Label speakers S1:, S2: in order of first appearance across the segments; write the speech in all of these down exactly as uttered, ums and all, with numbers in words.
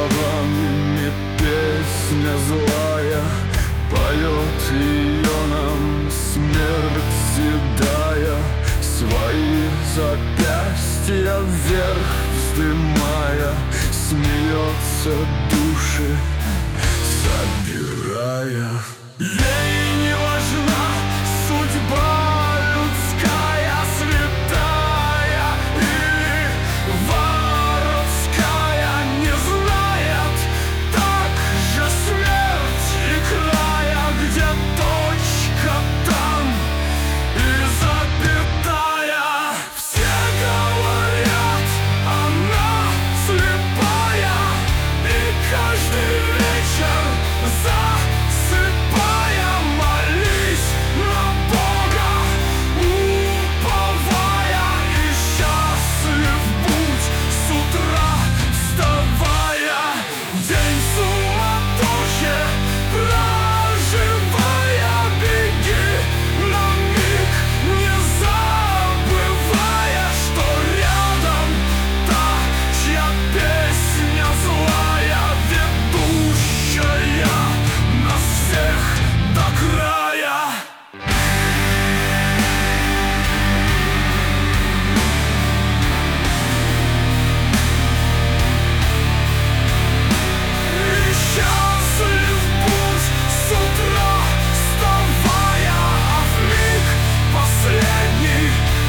S1: словами песня злая, поет ее нам смерть седая, свои запястья вверх вздымая, смеется души собирая. Ей не важна судьба людская, святая или воровская, не знает также смерть и края, где точка там и запятая. Все говорят, она слепая, и каждый вечер засыпая, молись на Бога, уповая, и счастлив будь с утра вставая. День суматохи проживая, беги на миг, не забывая, что рядом та, чья песня злая, ведущая нас всех до края. И счастлив будь с утра вставая, а в миг последний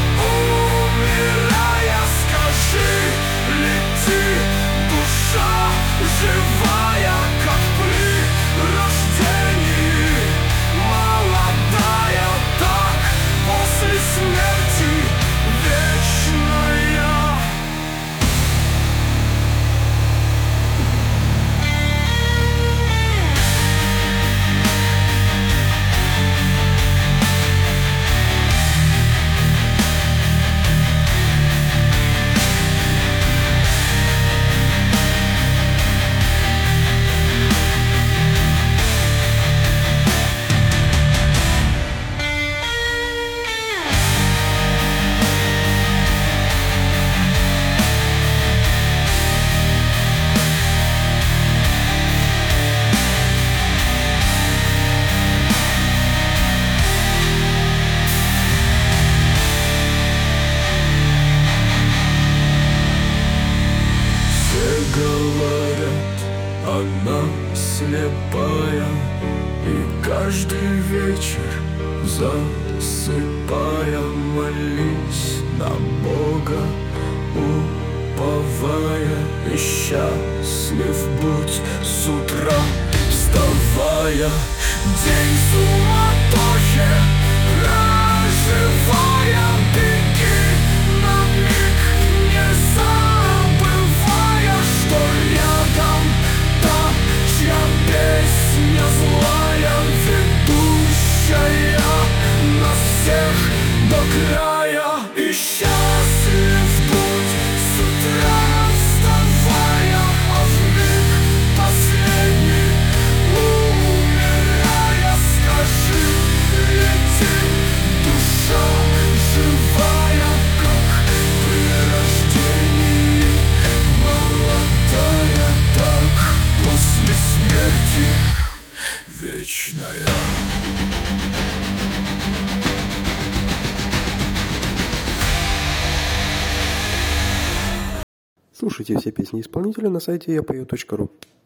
S1: умирая, скажи, лети, душа живая, как при рождении, молодая, так после смерти вечная. Все говорят, она слепая, и каждый вечер засыпая, молись на Бога, уповая, и счастлив будь с утра вставая. День суматохи проживая, беги на миг, не забывая, что рядом та, чья песня злая, ведущая нас всех до края. И счастлив будь с утра вставая, а в миг последний умирая, скажи, лети, душа живая, как при рождении, молодая, так после смерти вечная.
S2: Слушайте все песни исполнителя на сайте я пою точка ру.